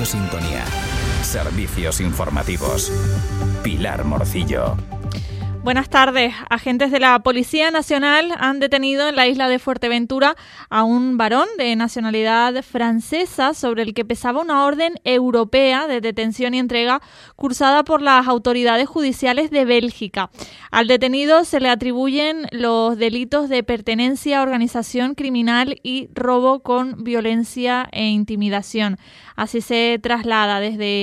Sintonía. Servicios informativos. Pilar Morcillo. Buenas tardes. Agentes de la Policía Nacional han detenido en la isla de Fuerteventura a un varón de nacionalidad francesa sobre el que pesaba una orden europea de detención y entrega cursada por las autoridades judiciales de Bélgica. Al detenido se le atribuyen los delitos de pertenencia a organización criminal y robo con violencia e intimidación. Así se traslada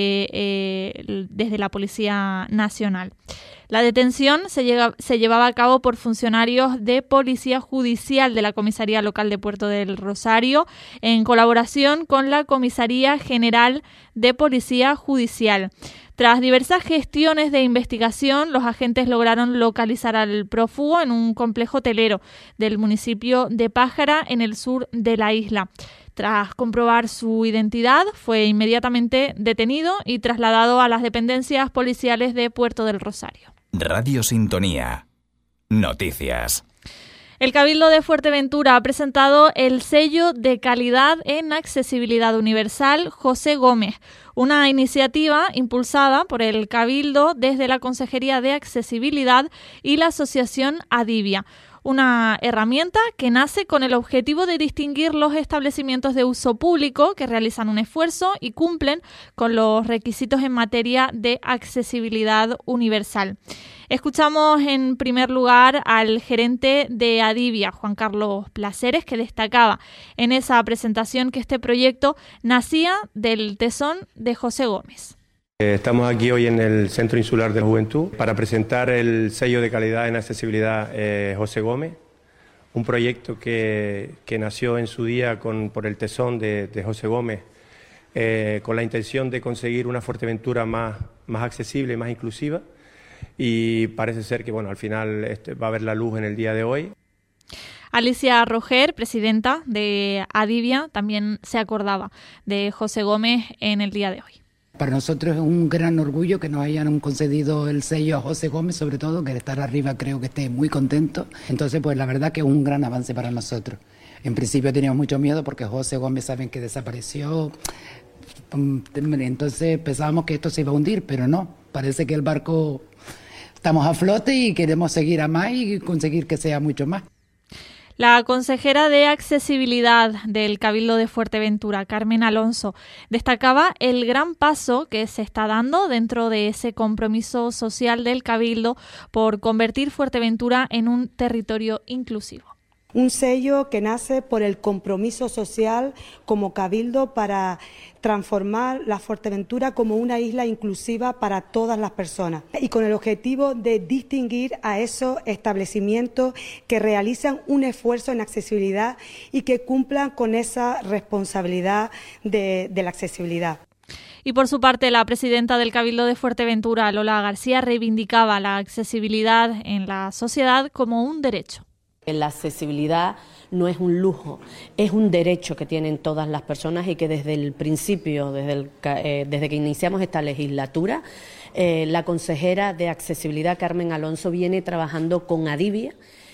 desde la Policía Nacional. La detención se llevaba a cabo por funcionarios de Policía Judicial de la Comisaría Local de Puerto del Rosario en colaboración con la Comisaría General de Policía Judicial. Tras diversas gestiones de investigación, los agentes lograron localizar al prófugo en un complejo hotelero del municipio de Pájara, en el sur de la isla. Tras comprobar su identidad, fue inmediatamente detenido y trasladado a las dependencias policiales de Puerto del Rosario. Radio Sintonía. Noticias. El Cabildo de Fuerteventura ha presentado el sello de calidad en accesibilidad universal José Gómez, una iniciativa impulsada por el Cabildo desde la Consejería de Accesibilidad y la Asociación Adivia. Una herramienta que nace con el objetivo de distinguir los establecimientos de uso público que realizan un esfuerzo y cumplen con los requisitos en materia de accesibilidad universal. Escuchamos en primer lugar al gerente de Adivia, Juan Carlos Placeres, que destacaba en esa presentación que este proyecto nacía del tesón de José Gómez. Estamos aquí hoy en el Centro Insular de la Juventud para presentar el sello de calidad en accesibilidad José Gómez, un proyecto que nació en su día por el tesón de José Gómez, con la intención de conseguir una Fuerteventura más accesible, más inclusiva, y parece ser que al final va a ver la luz en el día de hoy. Alicia Roger, presidenta de Adivia, también se acordaba de José Gómez en el día de hoy. Para nosotros es un gran orgullo que nos hayan concedido el sello a José Gómez, sobre todo, que de estar arriba creo que esté muy contento. Entonces, pues la verdad que es un gran avance para nosotros. En principio teníamos mucho miedo porque José Gómez saben que desapareció, entonces pensábamos que esto se iba a hundir, pero no, parece que el barco estamos a flote y queremos seguir a más y conseguir que sea mucho más. La consejera de Accesibilidad del Cabildo de Fuerteventura, Carmen Alonso, destacaba el gran paso que se está dando dentro de ese compromiso social del Cabildo por convertir Fuerteventura en un territorio inclusivo. Un sello que nace por el compromiso social como Cabildo para transformar la Fuerteventura como una isla inclusiva para todas las personas y con el objetivo de distinguir a esos establecimientos que realizan un esfuerzo en accesibilidad y que cumplan con esa responsabilidad de la accesibilidad. Y por su parte, la presidenta del Cabildo de Fuerteventura, Lola García, reivindicaba la accesibilidad en la sociedad como un derecho. La accesibilidad no es un lujo, es un derecho que tienen todas las personas y que desde el principio, desde que iniciamos esta legislatura, la consejera de Accesibilidad, Carmen Alonso, viene trabajando con Adivia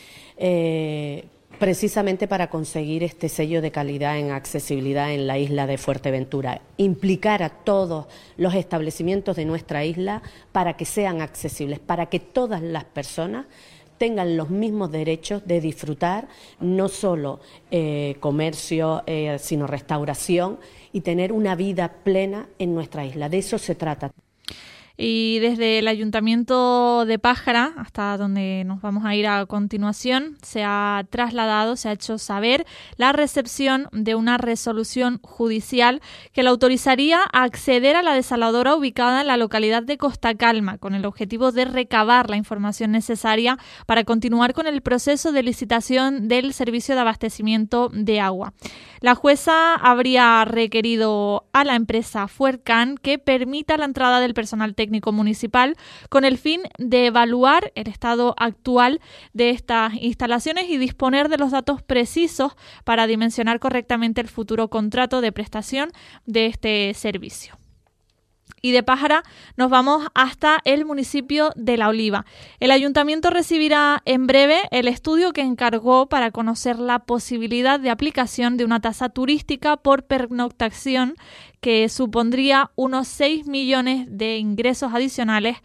precisamente para conseguir este sello de calidad en accesibilidad en la isla de Fuerteventura. Implicar a todos los establecimientos de nuestra isla para que sean accesibles, para que todas las personas tengan los mismos derechos de disfrutar no solo comercio, sino restauración y tener una vida plena en nuestra isla. De eso se trata. Y desde el Ayuntamiento de Pájara, hasta donde nos vamos a ir a continuación, se ha hecho saber la recepción de una resolución judicial que la autorizaría a acceder a la desaladora ubicada en la localidad de Costa Calma, con el objetivo de recabar la información necesaria para continuar con el proceso de licitación del servicio de abastecimiento de agua. La jueza habría requerido a la empresa Fuercan que permita la entrada del personal técnico municipal con el fin de evaluar el estado actual de estas instalaciones y disponer de los datos precisos para dimensionar correctamente el futuro contrato de prestación de este servicio. Y de Pájara nos vamos hasta el municipio de La Oliva. El ayuntamiento recibirá en breve el estudio que encargó para conocer la posibilidad de aplicación de una tasa turística por pernoctación que supondría unos 6 millones de ingresos adicionales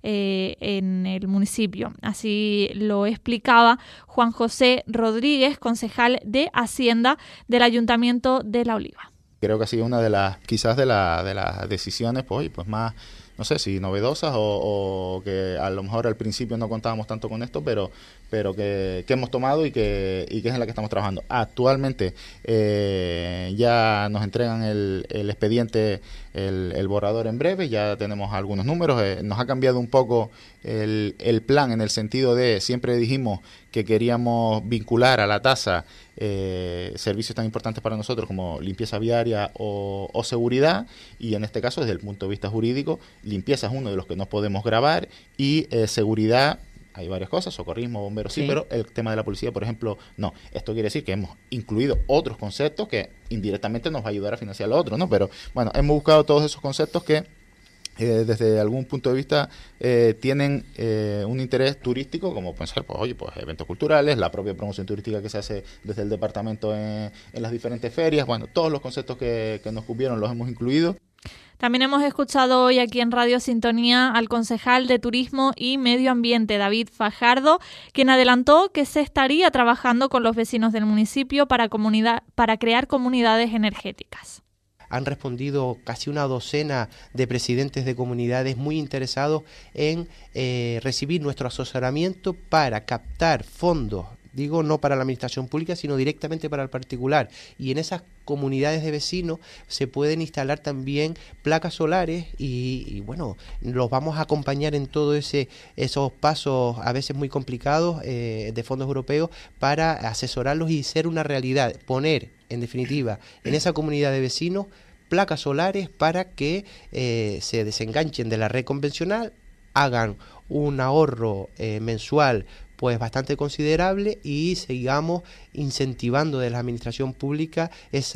en el municipio. Así lo explicaba Juan José Rodríguez, concejal de Hacienda del Ayuntamiento de La Oliva. Creo que ha sido una de las, quizás de las decisiones, pues más, no sé si novedosas o que a lo mejor al principio no contábamos tanto con esto, pero que hemos tomado y que es en la que estamos trabajando. Actualmente ya nos entregan el expediente, el borrador en breve, ya tenemos algunos números, nos ha cambiado un poco el plan en el sentido de, siempre dijimos que queríamos vincular a la tasa servicios tan importantes para nosotros como limpieza viaria o seguridad, y en este caso desde el punto de vista jurídico, limpieza es uno de los que no podemos gravar y seguridad, hay varias cosas, socorrismo, bomberos sí, pero el tema de la policía, por ejemplo, no. Esto quiere decir que hemos incluido otros conceptos que indirectamente nos va a ayudar a financiar lo otro, ¿no? Pero bueno, hemos buscado todos esos conceptos que desde algún punto de vista tienen un interés turístico, como pueden ser, pues eventos culturales, la propia promoción turística que se hace desde el departamento en las diferentes ferias. Bueno, todos los conceptos que nos cupieron los hemos incluido. También hemos escuchado hoy aquí en Radio Sintonía al concejal de Turismo y Medio Ambiente, David Fajardo, quien adelantó que se estaría trabajando con los vecinos del municipio para crear comunidades energéticas. Han respondido casi una docena de presidentes de comunidades muy interesados en recibir nuestro asesoramiento para captar fondos, digo no para la administración pública, sino directamente para el particular. Y en esas comunidades de vecinos se pueden instalar también placas solares y bueno, los vamos a acompañar en todos esos pasos a veces muy complicados de fondos europeos para asesorarlos y ser una realidad, poner en definitiva en esa comunidad de vecinos placas solares para que se desenganchen de la red convencional, hagan un ahorro mensual pues bastante considerable y sigamos incentivando desde la administración pública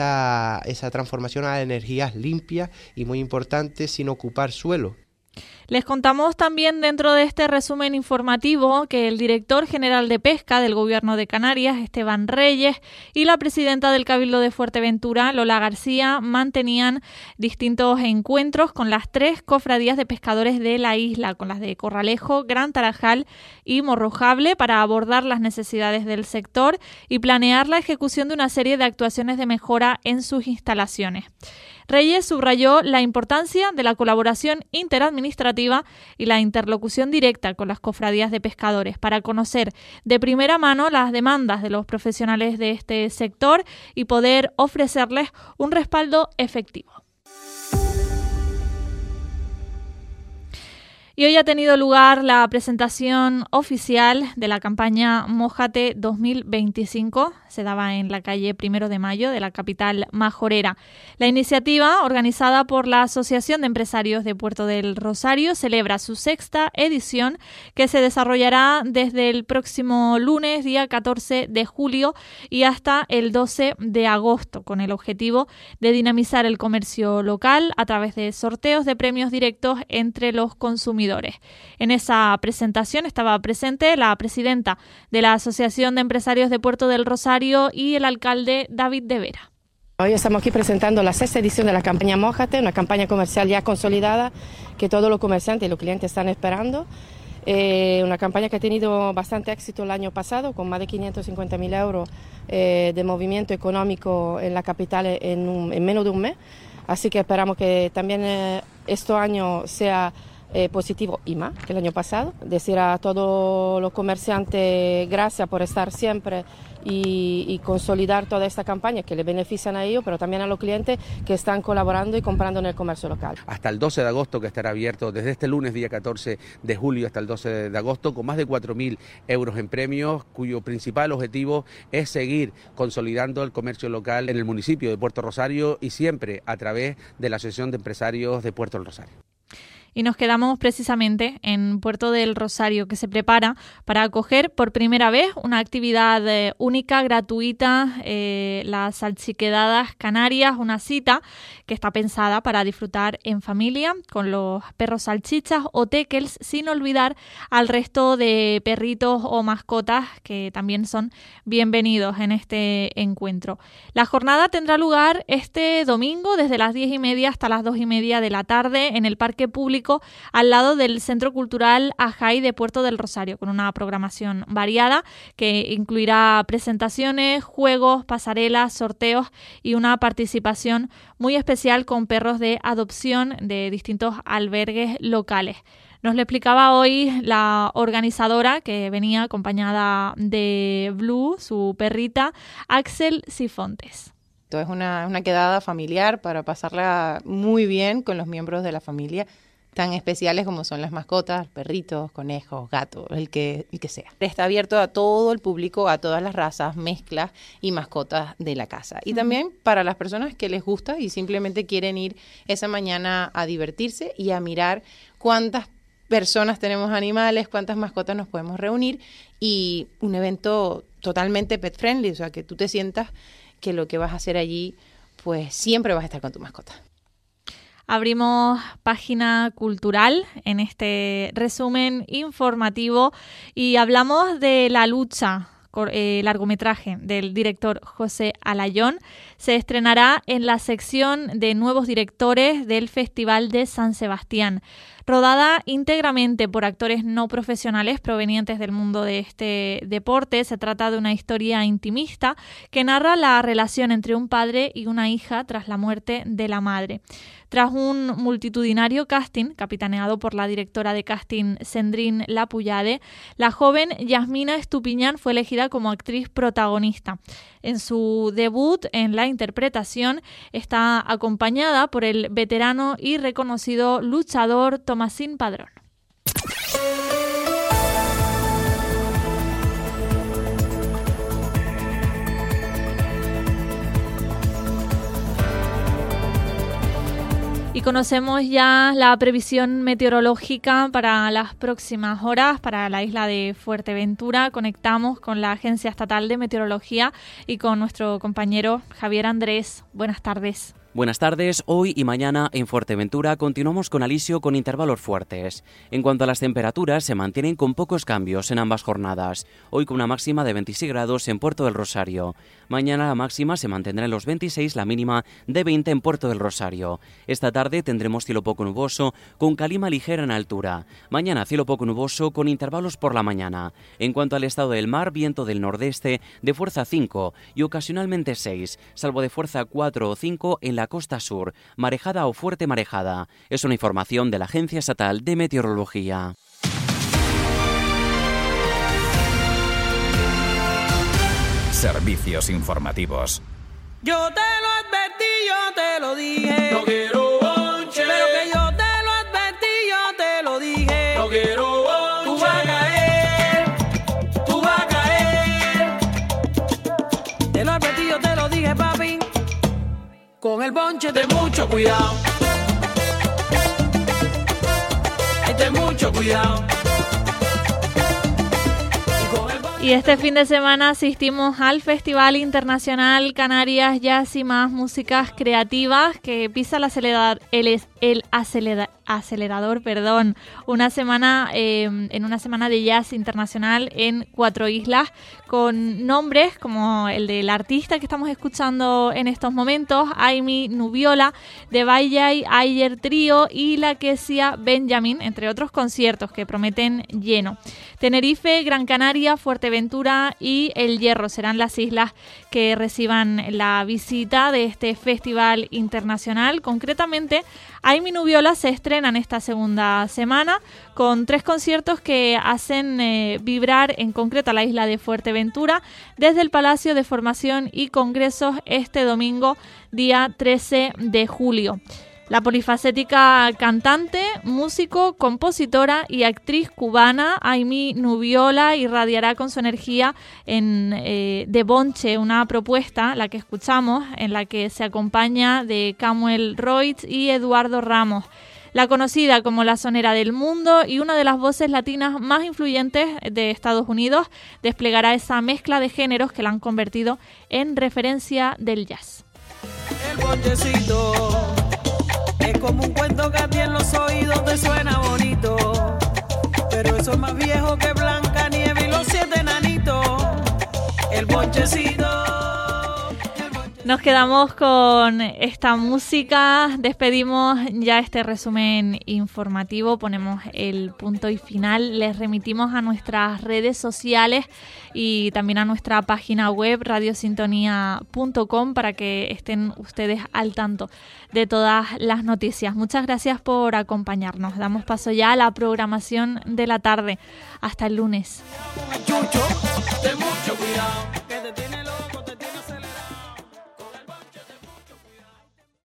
esa transformación a energías limpias y muy importante sin ocupar suelo. Les contamos también dentro de este resumen informativo que el director general de Pesca del Gobierno de Canarias, Esteban Reyes, y la presidenta del Cabildo de Fuerteventura, Lola García, mantenían distintos encuentros con las 3 cofradías de pescadores de la isla, con las de Corralejo, Gran Tarajal y Morrojable, para abordar las necesidades del sector y planear la ejecución de una serie de actuaciones de mejora en sus instalaciones. Reyes subrayó la importancia de la colaboración interadministrativa y la interlocución directa con las cofradías de pescadores para conocer de primera mano las demandas de los profesionales de este sector y poder ofrecerles un respaldo efectivo. Y hoy ha tenido lugar la presentación oficial de la campaña Mójate 2025. Se daba en la calle 1 de Mayo de la capital majorera. La iniciativa, organizada por la Asociación de Empresarios de Puerto del Rosario, celebra su 6ª edición, que se desarrollará desde el próximo lunes, día 14 de julio, y hasta el 12 de agosto, con el objetivo de dinamizar el comercio local a través de sorteos de premios directos entre los consumidores. En esa presentación estaba presente la presidenta de la Asociación de Empresarios de Puerto del Rosario y el alcalde David de Vera. Hoy estamos aquí presentando la 6ª edición de la campaña Mójate, una campaña comercial ya consolidada que todos los comerciantes y los clientes están esperando. Una campaña que ha tenido bastante éxito el año pasado, con más de 550.000 euros de movimiento económico en la capital en menos de un mes. Así que esperamos que también este año sea positivo y más que el año pasado. Decir a todos los comerciantes gracias por estar siempre y consolidar toda esta campaña que le benefician a ellos, pero también a los clientes que están colaborando y comprando en el comercio local. Hasta el 12 de agosto, que estará abierto desde este lunes, día 14 de julio, hasta el 12 de agosto, con más de 4.000 euros en premios, cuyo principal objetivo es seguir consolidando el comercio local en el municipio de Puerto Rosario y siempre a través de la Asociación de Empresarios de Puerto del Rosario. Y nos quedamos precisamente en Puerto del Rosario, que se prepara para acoger por primera vez una actividad única, gratuita, las Salchiquedadas Canarias, una cita que está pensada para disfrutar en familia con los perros salchichas o teckels, sin olvidar al resto de perritos o mascotas que también son bienvenidos en este encuentro. La jornada tendrá lugar este domingo desde las 10:30 hasta las 2:30 de la tarde en el Parque Público al lado del Centro Cultural Ajay de Puerto del Rosario, con una programación variada que incluirá presentaciones, juegos, pasarelas, sorteos y una participación muy especial con perros de adopción de distintos albergues locales. Nos lo explicaba hoy la organizadora, que venía acompañada de Blue, su perrita, Axel Sifontes. Esto es una quedada familiar para pasarla muy bien con los miembros de la familia, tan especiales como son las mascotas, perritos, conejos, gatos, el que sea. Está abierto a todo el público, a todas las razas, mezclas y mascotas de la casa. Y también para las personas que les gusta y simplemente quieren ir esa mañana a divertirse y a mirar cuántas personas tenemos animales, cuántas mascotas nos podemos reunir, y un evento totalmente pet friendly, o sea, que tú te sientas que lo que vas a hacer allí, pues siempre vas a estar con tu mascota. Abrimos página cultural en este resumen informativo y hablamos de La lucha, largometraje del director José Alayón. Se estrenará en la sección de nuevos directores del Festival de San Sebastián. Rodada íntegramente por actores no profesionales provenientes del mundo de este deporte, se trata de una historia intimista que narra la relación entre un padre y una hija tras la muerte de la madre. Tras un multitudinario casting, capitaneado por la directora de casting Sendrine Lapuyade, la joven Yasmina Estupiñán fue elegida como actriz protagonista. En su debut en la interpretación está acompañada por el veterano y reconocido luchador Tomasín Padrón. Y conocemos ya la previsión meteorológica para las próximas horas para la isla de Fuerteventura. Conectamos con la Agencia Estatal de Meteorología y con nuestro compañero Javier Andrés. Buenas tardes. Buenas tardes. Hoy y mañana en Fuerteventura continuamos con alisio con intervalos fuertes. En cuanto a las temperaturas, se mantienen con pocos cambios en ambas jornadas. Hoy con una máxima de 26 grados en Puerto del Rosario. Mañana la máxima se mantendrá en los 26, la mínima de 20 en Puerto del Rosario. Esta tarde tendremos cielo poco nuboso con calima ligera en altura. Mañana cielo poco nuboso con intervalos por la mañana. En cuanto al estado del mar, viento del nordeste de fuerza 5 y ocasionalmente 6, salvo de fuerza 4 o 5 en la costa sur, marejada o fuerte marejada. Es una información de la Agencia Estatal de Meteorología. Servicios informativos. Yo te lo advertí, yo te lo dije. No quiero bonche. Pero que yo te lo advertí, yo te lo dije. No quiero bonche. Tú vas a caer, tú vas a caer. Te lo advertí, yo te lo dije, papi. Con el bonche ten mucho cuidado. Ay, ten mucho cuidado. Y este fin de semana asistimos al Festival Internacional Canarias Jazz y Más Músicas Creativas, que pisa el acelerador, una semana en una semana de jazz internacional en 4 islas, con nombres como el del artista que estamos escuchando en estos momentos, Aimee Nubiola, de Bayay Ayer Trío y la Quesia Benjamin, entre otros conciertos que prometen lleno. Tenerife, Gran Canaria, Fuerteventura y El Hierro serán las islas que reciban la visita de este festival internacional. Concretamente, Aimee Nubiola se estrena en esta segunda semana con 3 conciertos que hacen vibrar en concreto a la isla de Fuerteventura desde el Palacio de Formación y Congresos este domingo, día 13 de julio. La polifacética cantante, músico, compositora y actriz cubana Aimee Nubiola irradiará con su energía en De Bonche, una propuesta, la que escuchamos, en la que se acompaña de Camuel Roig y Eduardo Ramos. La conocida como la sonera del mundo y una de las voces latinas más influyentes de Estados Unidos, desplegará esa mezcla de géneros que la han convertido en referencia del jazz. El bonchecito es como un cuento que a ti en los oídos te suena bonito, pero eso es más viejo que Blancanieves y los 7 enanitos. El bonchecito. Nos quedamos con esta música, despedimos ya este resumen informativo, ponemos el punto y final, les remitimos a nuestras redes sociales y también a nuestra página web radiosintonía.com para que estén ustedes al tanto de todas las noticias. Muchas gracias por acompañarnos, damos paso ya a la programación de la tarde. Hasta el lunes. Chucho.